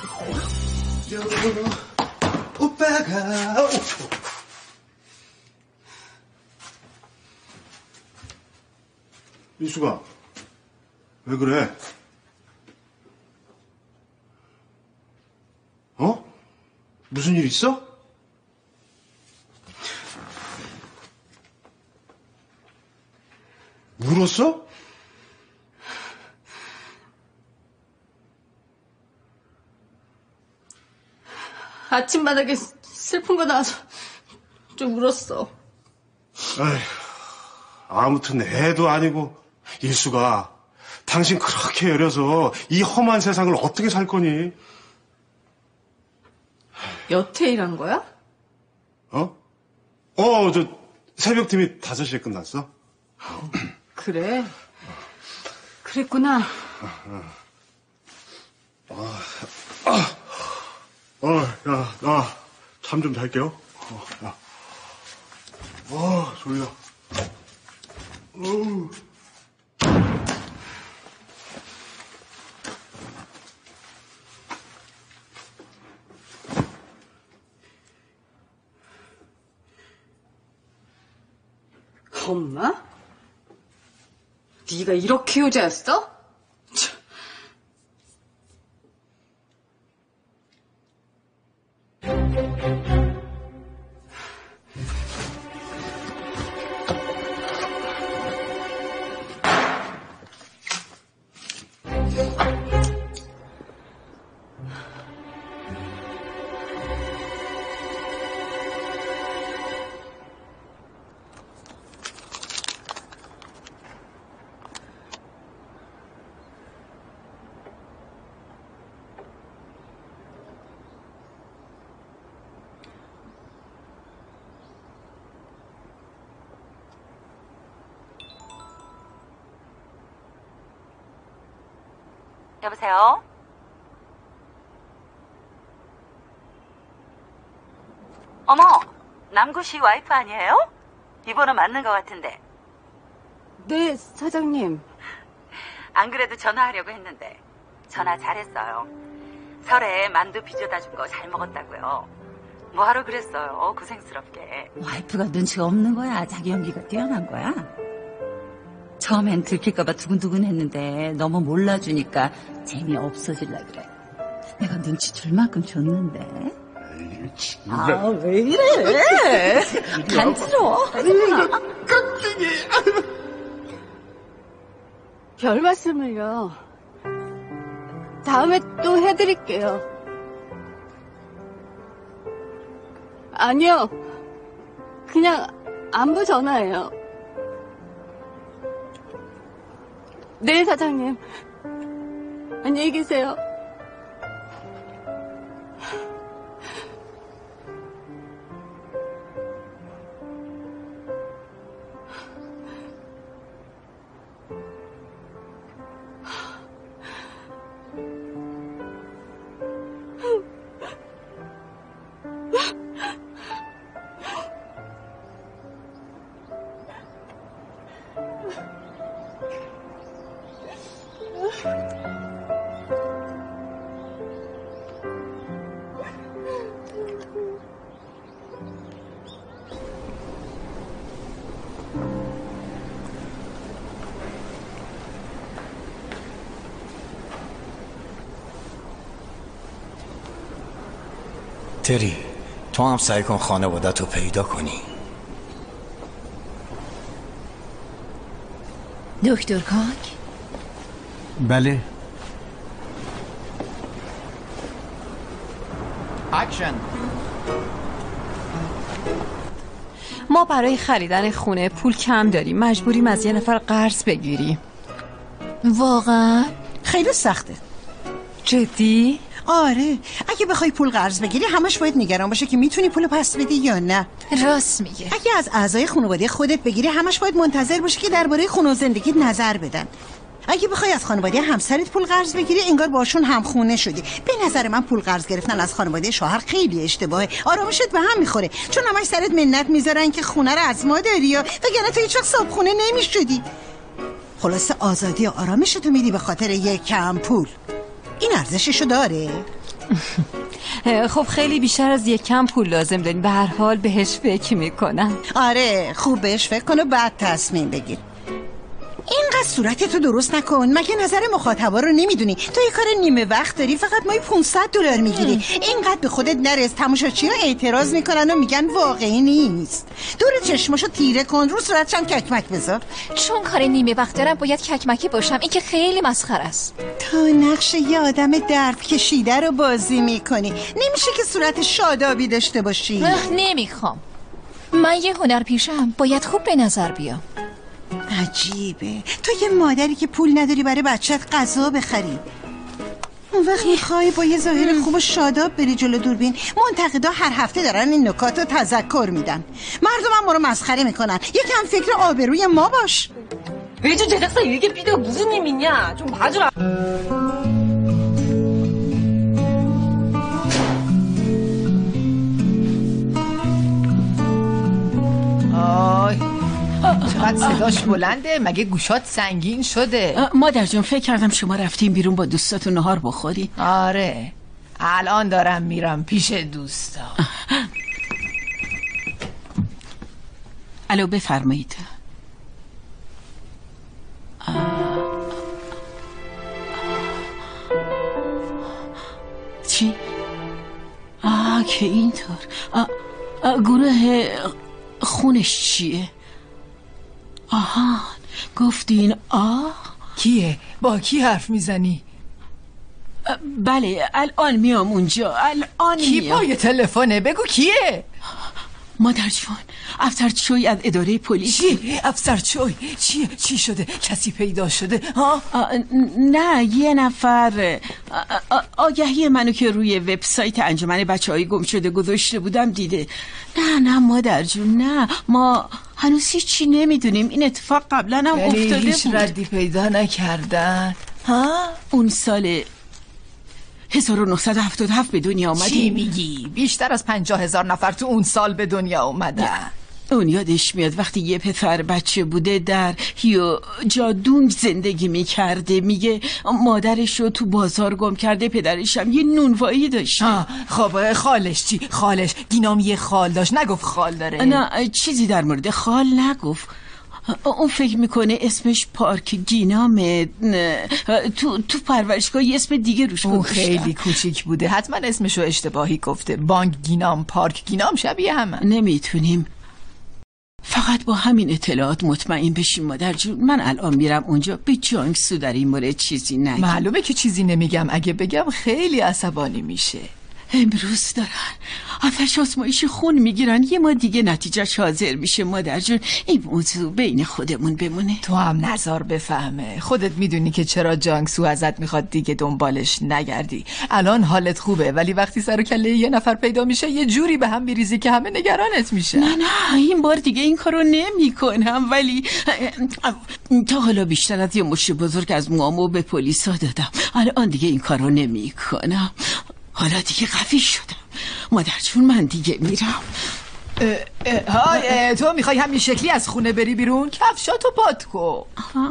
이수가 왜 그래? 어? 무슨 일 있어? 울었어? 아침바닥에 슬픈 거 나와서 좀 울었어. 에휴, 아무튼 애도 아니고. 일수가 당신 그렇게 여려서 이 험한 세상을 어떻게 살 거니? 여태 일한 거야? 어? 어, 저 새벽팀이 다섯 시에 끝났어. 그래. 그랬구나. 어, 어, 야, 나 잠 좀 잘게요. 어, 야. 어, 졸려. 어. 엄마? 네가 이렇게 효자였어? 여보세요? 어머, 남구씨 와이프 아니에요? 이 번호 맞는 것 같은데. 네, 사장님. 안 그래도 전화하려고 했는데 전화 잘했어요. 설에 만두 빚어다 준 거 잘 먹었다고요. 뭐하러 그랬어요, 고생스럽게. 와이프가 눈치가 없는 거야? 자기 연기가 뛰어난 거야? 처음엔 들킬까봐 두근두근 했는데 너무 몰라주니까 재미없어질라 그래. 내가 눈치 줄 만큼 줬는데. 아, 왜 이래? 간지러워. 깜찍이. 별 말씀을요. 다음에 또 해드릴게요. 아니요. 그냥 안부 전화예요. 네, 사장님. 안녕히 계세요. تری، تو هم سعی کن خانوادت رو پیدا کنی. دکتر کاک؟ بله. اکشن. ما برای خریدن خونه پول کم داریم، مجبوریم از یه نفر قرض بگیریم. واقعا؟ خیلی سخته. جدی؟ آره اگه بخوای پول قرض بگیری همش باید نگران باشه که میتونی پول پس بدی یا نه. راست میگه. اگه از اعضای خانواده خودت بگیری همش باید منتظر باشی که درباره خونه و زندگیت نظر بدن. اگه بخوای از خانواده همسرت پول قرض بگیری انگار باشون همخونه شدی. به نظر من پول قرض گرفتن از خانواده شوهر خیلی اشتباهه. آرامشت به هم میخوره چون همش سرت منت میذارن که خونه رو از ما داری وگرنه تو هیچ وقت صاحب خونه نمیشدی. خلاص آزادی و آرامشتو میدی به خاطر یک کم پول. این ارزششو داره؟ خب خیلی بیشتر از یک کم پول لازم داریم. به هر حال بهش فکر میکنم. آره خوب بهش فکر کن و بعد تصمیم بگیر. اینقدر صورتتو درست نکن. مگه نظر مخاطبا رو نمیدونی؟ تو یه کار نیمه وقت داری فقط مایی پانصد دلار میگیری. اینقدر به خودت نرس. تماشاچی‌ها اعتراض میکنن و میگن واقعی نیست. دور چشماشو تیره کن رو صورتش هم ککمک بذار. چون کار نیمه وقت دارم باید ککمکی باشم. این که خیلی مسخره است. تا نقش یه آدم درد کشیده رو بازی میکنی. نمیشه که صورت شادابی داشته باشی. نمیخوام. من یه هنرپیشه‌ام باید خوب به نظر بیام. عجیبه تو یه مادری که پول نداری برای بچت غذا بخری اون وقت میخوای با یه ظاهر خوب و شاداب بری جلو دوربین. منتقدا هر هفته دارن این نکات رو تذکر میدن. مردم هم ما رو مسخره میکنن. یکم فکر آبروی ما باش. 왜저 제작사 일개 비디오 무슨 의미냐 좀 봐주라. آی چقدر صداش بلنده. مگه گوشات سنگین شده؟ مادر جون فکر کردم شما رفتیم بیرون با دوستاتون نهار بخوری. آره الان دارم میرم پیش دوستا. الو بفرمایید. چی؟ آه که اینطور. گروه خونش چیه؟ آها گفتین آه کیه؟ با کی حرف میزنی؟ بله الان میام اونجا. الان کی میام. پای تلفنه؟ بگو کیه؟ مادر جون افسر چوی از اداره پلیس. چی؟ افسر چوی؟ چی؟ چی شده؟ کسی پیدا شده؟ ها؟ نه یه نفر آگهی منو که روی وبسایت انجمن بچه‌های گم شده گذاشته بودم دیده. نه نه مادر جون نه ما هنوز هیچی نمیدونیم. این اتفاق قبلا هم افتاده بود. هیچ ردی پیدا نکردن؟ ها؟ اون سال هزار و نهصد و هفتاد و هفت به دنیا آمدیم. چی میگی؟ بیشتر از پنجاه هزار نفر تو اون سال به دنیا اومدن. اون یادش میاد وقتی یه پسر بچه بوده در هیو جادونگ زندگی میکرده. میگه مادرش رو تو بازار گم کرده. پدرش هم یه نونوایی داشت. خب خالش چی؟ خالش گینام یه خال داشت. نگفت خال داره؟ نه چیزی در مورد خال نگفت. اون فکر میکنه اسمش پارک گینامه. تو تو پرورشگاه یه اسم دیگه روش اون گذاشتن. خیلی کوچیک بوده. حتما اسمشو اشتباهی گفته. بانک گینام پارک گینام شبیه همه. نمیتونیم فقط با همین اطلاعات مطمئن بشیم مادر جون. من الان میرم اونجا به جانگسو در این مورد چیزی نگم. معلومه که چیزی نمیگم. اگه بگم خیلی عصبانی میشه. امروز دارن ازش آزمایش خون میگیرن. یه ما دیگه نتیجهش حاضر میشه مادر جون. این موضوع بین خودمون بمونه. تو هم نظر بفهمه. خودت میدونی که چرا جانگسو ازت میخواد دیگه دنبالش نگردی. الان حالت خوبه ولی وقتی سر و کله یه نفر پیدا میشه یه جوری به هم میریزی که همه نگرانت میشه. نه نه این بار دیگه این کارو نمی کنم. ولی تا حالا بیشتر از یه مشت بزرگ از موامو به پلیسا دادم. الان دیگه این کارو نمی کنم. حالا دیگه قوی شدم مادر جون. من دیگه میرم. های تو میخوای همین شکلی از خونه بری بیرون؟ کفشاتو پات کن.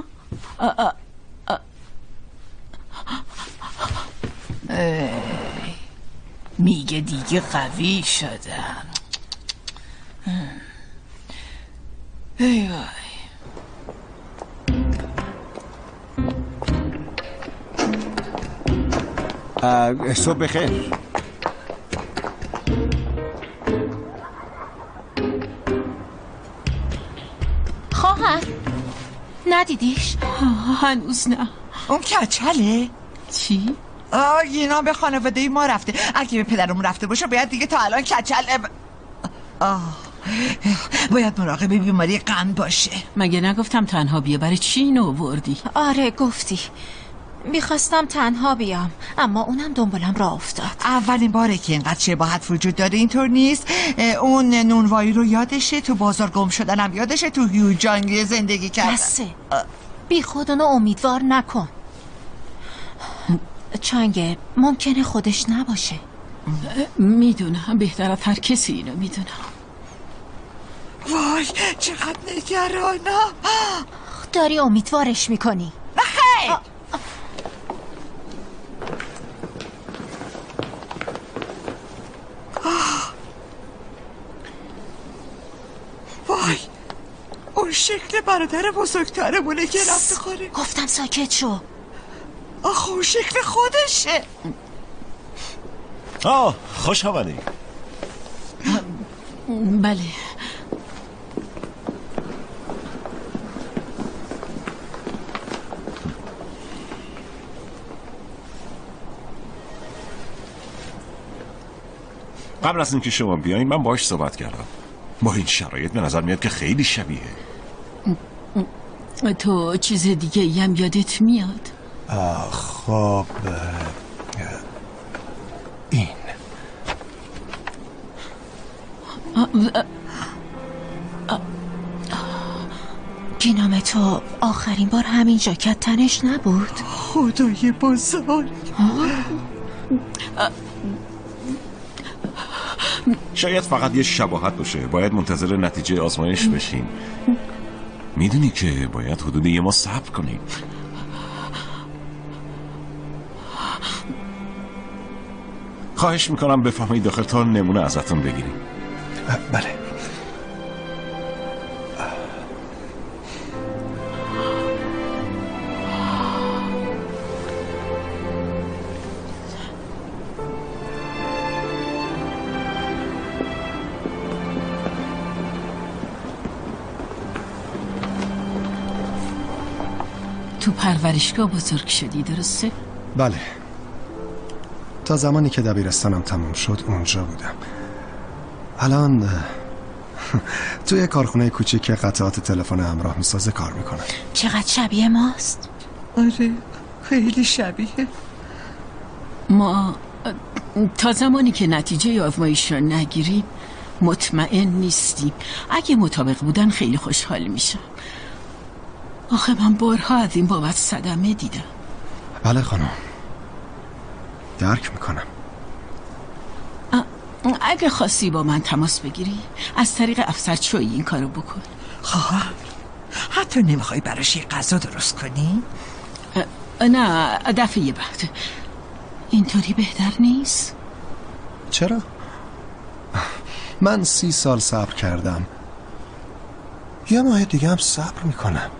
میگه دیگه قوی شدم. ای وای. صبح بخیر. خواهر ندیدیش؟ هنوز نه. اون کچله؟ چی؟ آه اینا به خانواده ما رفته. اگه به پدرمون رفته باشه باید دیگه تا الان کچل ب... آه باید مراقب بیماری قند باشه. مگه نگفتم تنها بیا؟ برای چی اینو آوردی؟ آره گفتی. میخواستم تنها بیام اما اونم دنبالم راه افتاد. اولین باره که اینقدر شباهت وجود داره اینطور نیست؟ اون نونوایی رو یادشه، تو بازار گم شدنم یادشه، تو هیوجانگ زندگی کردن. بسه بی خودونو امیدوار نکن. چنگه ممکنه خودش نباشه. میدونم، بهتر از هر کسی اینو میدونم. وای چقدر نگرانم. داری امیدوارش میکنی. خیر وای اون شکل برادر بزرگترمونه که رفت خوره. گفتم ساکت شو. آخه اون شکل خودشه. آه خوش آمدی. بله قبل از اینکه شما بیاین من باهاش صحبت کردم. با این شرایط به نظر میاد که خیلی شبیه. تو چیز دیگه ای هم یادت میاد؟ خب این گینام تو آخرین بار همین ژاکت تنش نبود؟ خدای بزرگ. شاید فقط یه شباهت باشه. باید منتظر نتیجه آزمایش بشیم. میدونی که باید حدود یه ماه صبر کنیم. خواهش میکنم بفهمید داخل تا نمونه ازتون بگیریم. بله. تو پرورشگاه بزرگ شدی درسته؟ بله، تا زمانی که دبیرستانم تموم شد اونجا بودم. الان توی کارخونه کوچیک قطعات تلفن همراه میسازه کار میکنم. چقدر شبیه ماست. آره خیلی شبیه. ما تا زمانی که نتیجه آزمایش رو نگیریم مطمئن نیستیم. اگه مطابق بودن خیلی خوشحال میشم. آخه من بارها از این بابت صدمه دیدم. بله خانم، درک میکنم. اگه خواستی با من تماس بگیری از طریق افسرچویی این کارو بکن. خواهر حتی نمیخوای براش یه غذا درست کنی؟ نه دفعه بعد. اینطوری بهتر نیست؟ چرا؟ من سی سال صبر کردم، یه ماه دیگه هم صبر میکنم.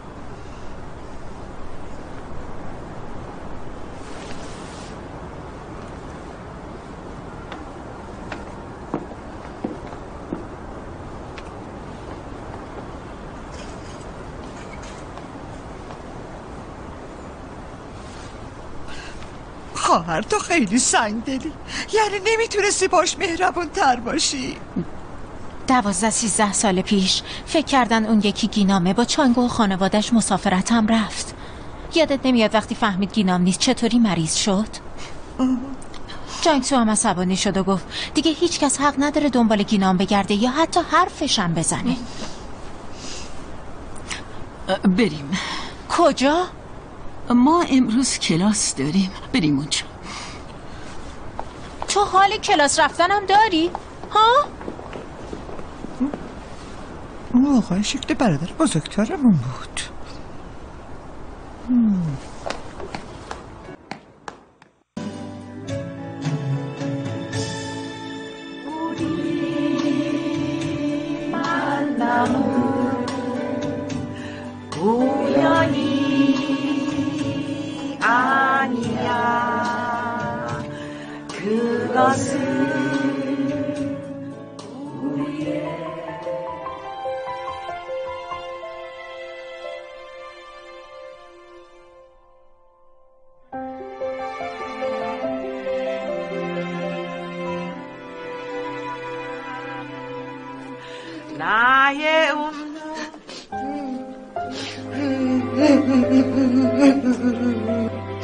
خواهر تو خیلی سنگ دلی، یعنی نمیتونستی باش مهربون تر باشی؟ دوازده سیزده سال پیش فکر کردن اون یکی گینامه با چانگو و خانوادش مسافرتم رفت. یادت نمیاد وقتی فهمید گینام نیست چطوری مریض شد؟ جانگسو هم عصبانی شد و گفت دیگه هیچ کس حق نداره دنبال گینام بگرده یا حتی حرفشم بزنه. بریم. کجا؟ ما امروز کلاس داریم، بریم اونجا. تو حال کلاس رفتنم داری؟ ها؟ اون آقای شکل برادر بزرگترمون بود. هم. 아니야 그것은 우리의 나의 웃는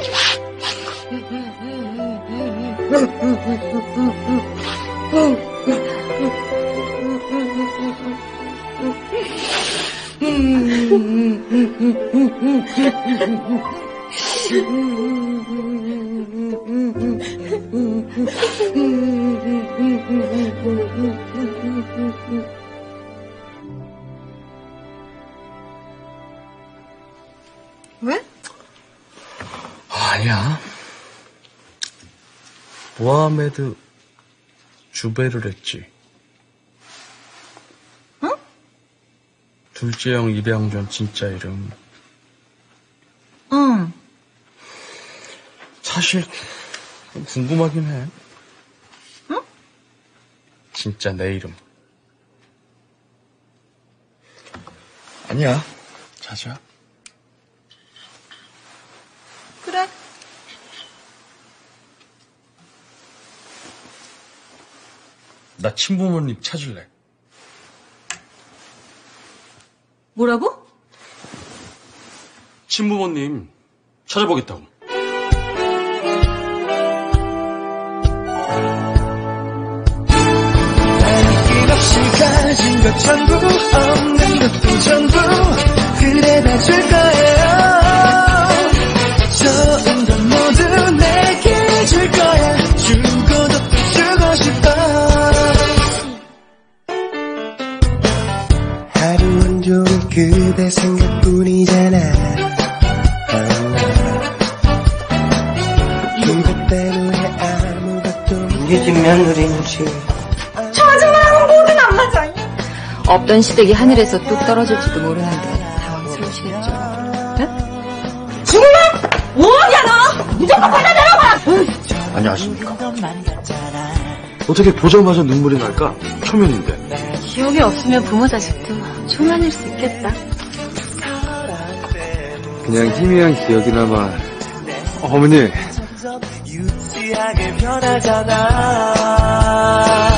왜? 아니야. 모하메드 주베르 했지. 응? 둘째 형 입양전 진짜 이름. 응. 사실 궁금하긴 해. 응? 진짜 내 이름. 아니야. 자자. 그래. 나 친부모님 찾을래. 뭐라고? 친부모님 찾아보겠다고. 없이 가진 것 전부 없는 것도 전부 그래 다 줄 거예요. 좋은 건 모두 내게 줄 거야. 주고도 또 주고 싶어. 하루 온종일 그대 생각뿐이잖아. 그것 때문에 아무것도 우리 집 며느리인지 저 아줌마랑은 뭐든 안 맞아. 없던 시댁이 하늘에서 뚝 떨어질지도 모르는데 당황스러우시겠죠. 응? 정말? 뭐하냐 너? 무조건 받아내라고! 안녕하십니까. 어떻게 보자마자 눈물이 날까? 초면인데. 기억이 없으면 부모 자식도 초면일 수 있겠다. 그냥 희미한 기억이나마. 어머니. 유치하게 변하잖아.